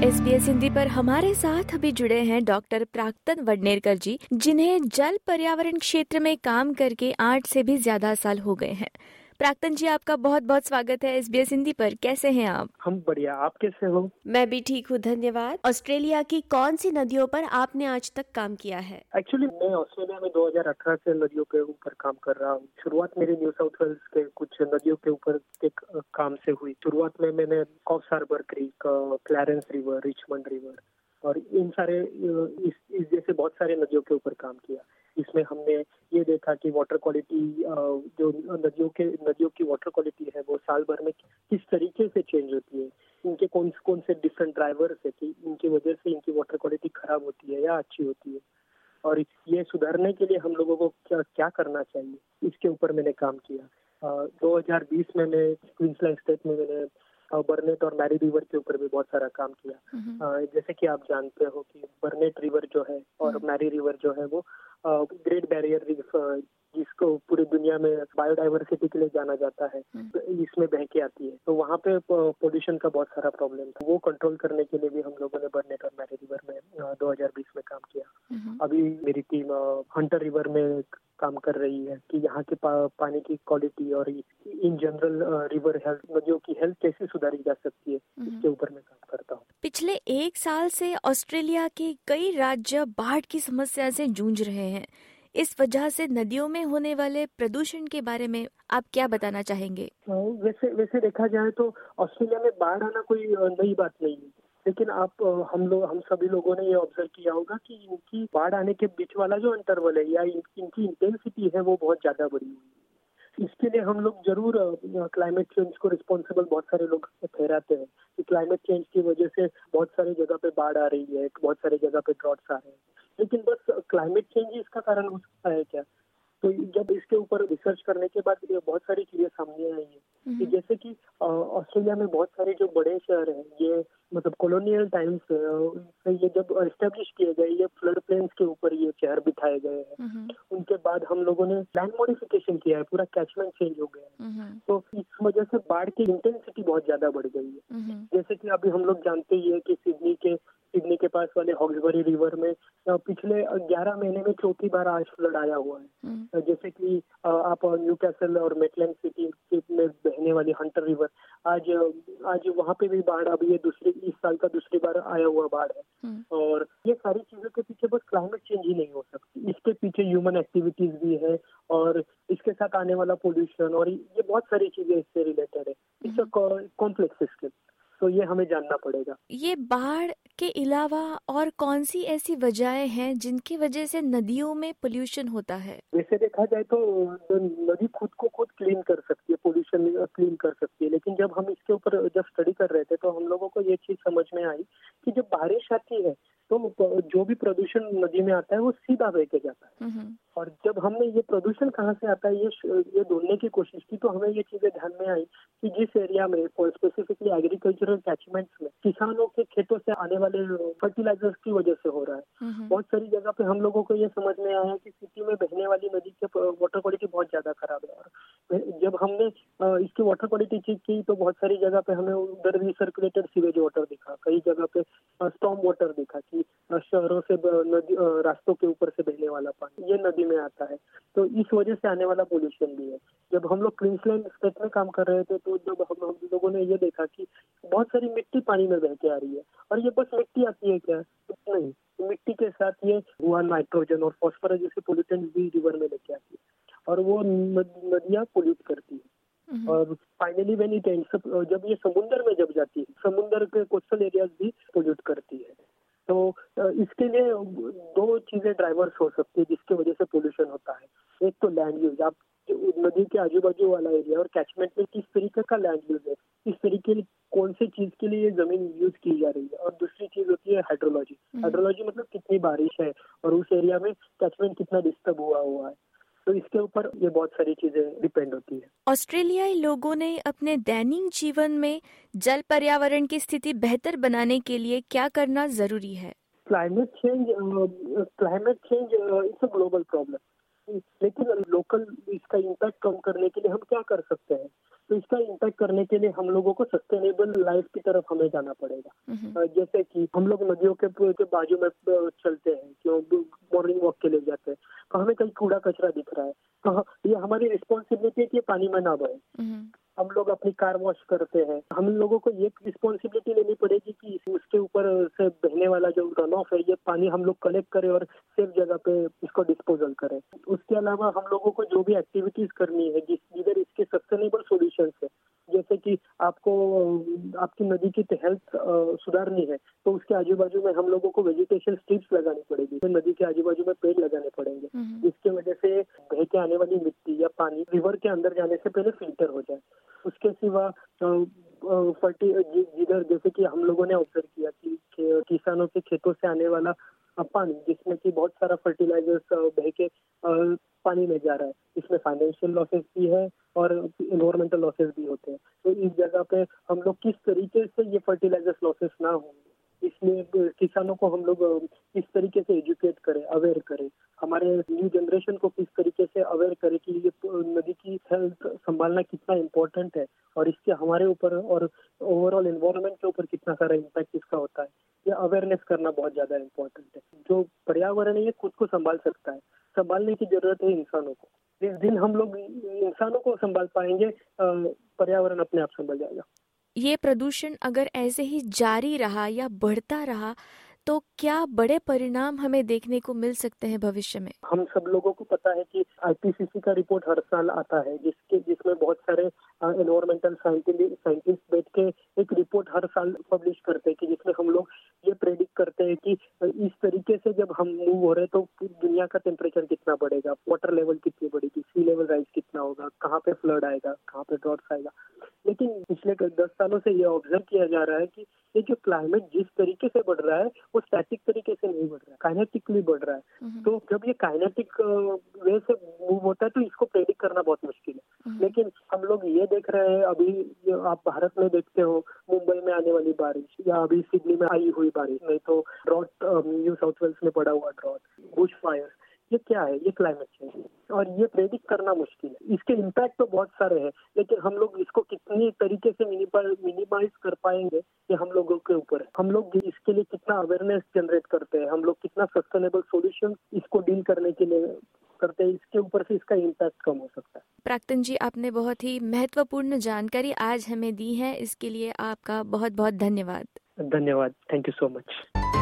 SBS Hindi पर हमारे साथ अभी जुड़े हैं डॉक्टर प्राक्तन वडनेरकर जी, जिन्हें जल पर्यावरण क्षेत्र में काम करके 8 से भी ज्यादा साल हो गए हैं। प्राक्तन जी, आपका बहुत बहुत स्वागत है SBS हिंदी पर। कैसे हैं आप? हम बढ़िया, आप कैसे हो? मैं भी ठीक हूँ, धन्यवाद। ऑस्ट्रेलिया की कौन सी नदियों पर आपने आज तक काम किया है? एक्चुअली मैं ऑस्ट्रेलिया में 2018 से नदियों के ऊपर काम कर रहा हूँ। शुरुआत मेरी न्यू साउथ वेल्स के कुछ नदियों के ऊपर एक काम से हुई। शुरुआत में मैंने Coffs Harbour Creek, Clarence River, Richmond River और इन सारे इस जैसे बहुत सारे नदियों के ऊपर काम किया। इसमें हमने ये देखा कि वाटर क्वालिटी, जो नदियों की वाटर क्वालिटी है वो साल भर में किस तरीके से चेंज होती है, इनके कौन कौन से डिफरेंट ड्राइवर्स है कि इनकी वजह से इनकी वाटर क्वालिटी खराब होती है या अच्छी होती है, और ये सुधारने के लिए हम लोगों को क्या करना चाहिए, इसके ऊपर मैंने काम किया। 2020 में मैं क्वींसलैंड स्टेट में मैंने बर्नेट और मैरी रिवर के ऊपर भी बहुत सारा काम किया। जैसे कि आप जानते हो कि बर्नेट रिवर जो है और मैरी रिवर जो है वो ग्रेट बैरियर रीफ, जिसको पूरी दुनिया में बायोडाइवर्सिटी के लिए जाना जाता है, इसमें बह के आती है। तो वहाँ पे पोल्यूशन का बहुत सारा प्रॉब्लम था। वो कंट्रोल करने के लिए भी हम लोगों ने बर्नेट और मैरी रिवर में 2020 में काम किया। अभी मेरी टीम हंटर रिवर में काम कर रही है कि यहाँ के पानी की क्वालिटी और इन जनरल रिवर हेल्थ, नदियों की हेल्थ कैसे सुधारी जा सकती है, इसके ऊपर मैं काम करता हूँ। पिछले 1 साल से ऑस्ट्रेलिया के कई राज्य बाढ़ की समस्या से जूझ रहे हैं। इस वजह से नदियों में होने वाले प्रदूषण के बारे में आप क्या बताना चाहेंगे? वैसे देखा जाए तो ऑस्ट्रेलिया में बाढ़ आना कोई नई बात नहीं है, लेकिन हम सभी लोगों ने ये ऑब्जर्व किया होगा कि इनकी बाढ़ आने के बीच वाला जो इंटरवल है या इनकी इंटेंसिटी है वो बहुत ज्यादा बढ़ी हुई है। इसके लिए हम लोग जरूर क्लाइमेट चेंज को रिस्पॉन्सिबल बहुत सारे लोग ठहराते हैं कि क्लाइमेट चेंज की वजह से बहुत सारी जगह पे बाढ़ आ रही है, बहुत सारी जगह पे ड्रॉट्स आ रहे हैं, लेकिन बस क्लाइमेट चेंज ही इसका कारण हो सकता है क्या? तो जब इसके ऊपर रिसर्च करने के बाद ये बहुत सारी चीजें सामने आई है कि जैसे कि ऑस्ट्रेलिया में बहुत सारे जो बड़े शहर हैं, ये मतलब कॉलोनियल टाइम्स से ये जब एस्टेब्लिश किए गए, ये फ्लड प्लेन्स के ऊपर ये शहर बिठाए गए हैं। उनके बाद हम लोगों ने लैंड मॉडिफिकेशन किया है, पूरा कैचमेंट चेंज हो गया है। तो इस वजह से बाढ़ की इंटेंसिटी बहुत ज्यादा बढ़ गई है। जैसे कि अभी हम लोग जानते ही है कि सिडनी के पास वाले हॉक्सबरी रिवर में पिछले 11 महीने में चौथी बार आज फ्लड आया हुआ है। जैसे कि आप न्यू कैसल और मेटलैंड सिटी में बहने वाली हंटर रिवर, आज वहाँ पे भी बाढ़, अब ये इस साल का दूसरी बार आया हुआ बाढ़ है। और ये सारी चीजों के पीछे बस क्लाइमेट चेंज ही नहीं हो सकती, इसके पीछे ह्यूमन एक्टिविटीज भी है और इसके साथ आने वाला पोल्यूशन और ये बहुत सारी चीजें इससे रिलेटेड है। इट्स अ कॉम्प्लेक्स सिस्टम, तो ये हमें जानना पड़ेगा। ये बाढ़ के अलावा और कौन सी ऐसी वजहें हैं जिनकी वजह से नदियों में पोल्यूशन होता है? वैसे देखा जाए तो नदी खुद को खुद क्लीन कर सकती है, पोल्यूशन क्लीन कर सकती है, लेकिन जब हम इसके ऊपर जब स्टडी कर रहे थे तो हम लोगों को ये चीज समझ में आई कि जब बारिश आती है तो जो भी प्रदूषण नदी में आता है वो सीधा बह के जाता है। और जब हमने ये प्रदूषण कहाँ से आता है ये ढूंढने की कोशिश की तो हमें ये चीजें ध्यान में आई कि जिस एरिया में स्पेसिफिकली एग्रीकल्चरल कैचमेंट्स में किसानों के खेतों से आने वाले फर्टिलाइजर्स की वजह से हो रहा है, बहुत सारी जगह पे हम लोगों को ये समझ में आया कि सिटी में बहने वाली नदी के वाटर क्वालिटी बहुत ज्यादा खराब है। और जब हमने इसकी वाटर क्वालिटी चेक की तो बहुत सारी जगह पे हमें उधर रिसर्कुलेटेड सीवेज वाटर दिखा, कई जगह पे स्टॉर्म वाटर दिखा कि शहरों से नदी रास्तों के ऊपर से बहने वाला पानी ये नदी में आता है। तो इस वजह से आने वाला पोल्यूशन भी है। जब हम लोग क्वींसलैंड स्टेट में काम कर रहे थे तो जब हम लोगों ने ये देखा कि बहुत सारी मिट्टी पानी में बह के आ रही है, और ये बस मिट्टी आती है क्या? नहीं, तो मिट्टी के साथ ये धुआं, नाइट्रोजन और फॉस्फोरस जैसे पोल्यूटेंट भी रिवर में लेके आती है और वो नदियाँ पोल्यूट करती है। और finally when it ends up, जब ये समुद्र में जब जाती है, समुद्र के कोस्टल एरियाज भी पोल्यूट करती है। तो इसके लिए 2 चीजें ड्राइवर्स हो सकती है जिसकी वजह से पोल्यूशन होता है। एक तो लैंड यूज, आप नदी के आजू बाजू वाला एरिया और कैचमेंट में किस तरीके का लैंड यूज है, इस तरीके कौन सी चीज के लिए जमीन यूज की जा रही है। और दूसरी चीज होती है हाइड्रोलॉजी। हाइड्रोलॉजी मतलब कितनी बारिश है और उस एरिया में कैचमेंट कितना डिस्टर्ब हुआ है। तो इसके ऊपर ये बहुत सारी चीजें डिपेंड होती है। ऑस्ट्रेलियाई लोगों ने अपने दैनिक जीवन में जल पर्यावरण की स्थिति बेहतर बनाने के लिए क्या करना जरूरी है? Climate change it's a global problem. लेकिन लोकल इसका इम्पैक्ट कम करने के लिए हम क्या कर सकते हैं? तो इसका इम्पैक्ट करने के लिए हम लोगों को सस्टेनेबल लाइफ की तरफ हमें जाना पड़ेगा। जैसे कि हम लोग नदियों के बाजू में चलते हैं, क्यों मॉर्निंग वॉक के लिए जाते हैं, तो हमें कहीं कूड़ा कचरा दिख रहा है, तो ये हमारी रिस्पॉन्सिबिलिटी है कि ये पानी में ना बहे। हम लोग अपनी कार वॉश करते हैं, हम लोगों को ये रिस्पॉन्सिबिलिटी लेनी पड़ेगी कि उसके ऊपर से बहने वाला जो रन ऑफ है, ये पानी हम लोग कलेक्ट करें और सेफ जगह पे इसको डिस्पोजल करें। उसके अलावा हम लोगों को जो भी एक्टिविटीज करनी है जिधर इसके सस्टेनेबल सॉल्यूशंस है, जैसे कि आपको आपकी नदी की हेल्थ सुधारनी है, तो उसके आजू बाजू में हम लोगों को वेजिटेशन स्ट्रिप्स लगानी पड़ेगी, नदी के आजू बाजू में पेड़ लगाने पड़ेंगे, जिसकी वजह से बह के आने वाली मिट्टी या पानी रिवर के अंदर जाने से पहले फिल्टर हो जाए। उसके सिवा जिधर जैसे कि हम लोगों ने ऑब्जर्व किया कि किसानों के खेतों से आने वाला पानी, जिसमें कि बहुत सारा फर्टिलाइजर्स बह के पानी में जा रहा है, इसमें फाइनेंशियल लॉसेस भी है और एनवायरमेंटल लॉसेस भी होते हैं। तो इस जगह पे हम लोग किस तरीके से ये फर्टिलाइजर्स लॉसेस ना हो, इसलिए किसानों को हम लोग किस तरीके से एजुकेट करें, अवेयर करें, हमारे न्यू जनरेशन को किस तरीके से अवेयर करें कि ये नदी की हेल्थ संभालना कितना इम्पोर्टेंट है और इसके हमारे ऊपर और ओवरऑल एनवायरनमेंट के ऊपर कितना सारा इम्पैक्ट इसका होता है, ये अवेयरनेस करना बहुत ज्यादा इम्पोर्टेंट है। जो पर्यावरण है ये खुद को संभाल सकता है, संभालने की जरूरत है इंसानों को। जिस दिन हम लोग इंसानों को संभाल पाएंगे, पर्यावरण अपने आप संभल जाएगा। ये प्रदूषण अगर ऐसे ही जारी रहा या बढ़ता रहा तो क्या बड़े परिणाम हमें देखने को मिल सकते हैं भविष्य में? हम सब लोगों को पता है कि IPCC का रिपोर्ट हर साल आता है, जिसमें बहुत सारे एनवायरमेंटल साइंटिस्ट बैठ के एक रिपोर्ट हर साल पब्लिश करते हैं, कि जिसमें हम लोग ये प्रेडिक्ट करते हैं कि इस तरीके से जब हम मूव हो रहे हैं तो दुनिया का टेम्परेचर कितना बढ़ेगा, वाटर लेवल कितनी बढ़ेगी, सी लेवल राइज कितना होगा, कहाँ पे फ्लड आएगा, कहाँ पे ड्रॉट्स आएगा। लेकिन पिछले 10 सालों से ये ऑब्जर्व किया जा रहा है कि ये जो क्लाइमेट जिस तरीके से बढ़ रहा है वो स्टैटिक तरीके से नहीं बढ़ रहा है, काइनेटिकली बढ़ रहा है। तो जब ये काइनेटिक वे से मूव होता है तो इसको प्रेडिक्ट करना बहुत मुश्किल है। लेकिन हम लोग ये देख रहे हैं, अभी आप भारत में देखते हो मुंबई में आने वाली बारिश या अभी सिडनी में आई हुई बारिश, नहीं तो ड्रॉट न्यू साउथ वेल्स में पड़ा हुआ ड्रॉट, बुश फायर, ये क्या है? ये क्लाइमेट चेंज, और ये प्रेडिक्ट करना मुश्किल है। इसके इम्पैक्ट तो बहुत सारे हैं, लेकिन हम लोग इसको कितनी तरीके से मिनिमाइज कर पाएंगे ये हम लोगों के ऊपर है। हम लोग इसके लिए कितना अवेयरनेस जनरेट करते हैं, हम लोग कितना सस्टेनेबल सॉल्यूशन इसको डील करने के लिए करते हैं, इसके ऊपर से इसका इम्पैक्ट कम हो सकता है। प्राक्तन जी, आपने बहुत ही महत्वपूर्ण जानकारी आज हमें दी है, इसके लिए आपका बहुत बहुत धन्यवाद। धन्यवाद, थैंक यू सो मच।